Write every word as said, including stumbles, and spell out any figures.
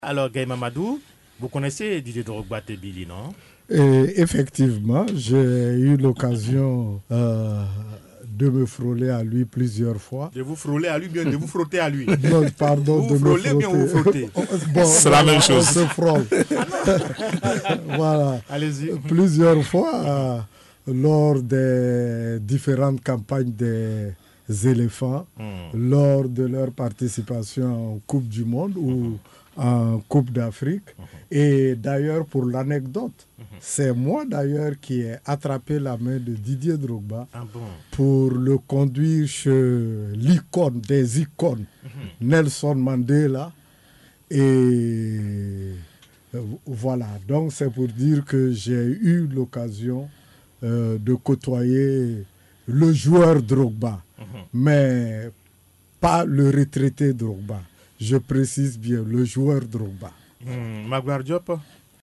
Alors, Gaye Mamadou, vous connaissez Didier Drogba Tebili, non? Et effectivement, j'ai eu l'occasion euh, de me frôler à lui plusieurs fois. De vous frôler à lui, bien de vous frotter à lui. Non, pardon, vous de vous me frôlez, bien vous frotter. frottez. Bon, C'est la même chose. On se frôle. Voilà. Allez-y. Plusieurs fois, euh, lors des différentes campagnes des éléphants, Hmm. lors de leur participation en Coupe du Monde ou en Coupe d'Afrique. Et d'ailleurs, pour l'anecdote, c'est moi d'ailleurs qui ai attrapé la main de Didier Drogba Ah bon? pour le conduire chez l'icône des icônes, Nelson Mandela. Et euh, voilà, donc c'est pour dire que j'ai eu l'occasion euh, de côtoyer le joueur Drogba, mais pas le retraité Drogba. Je précise bien, le joueur Drogba. Hmm. Magloire Diop?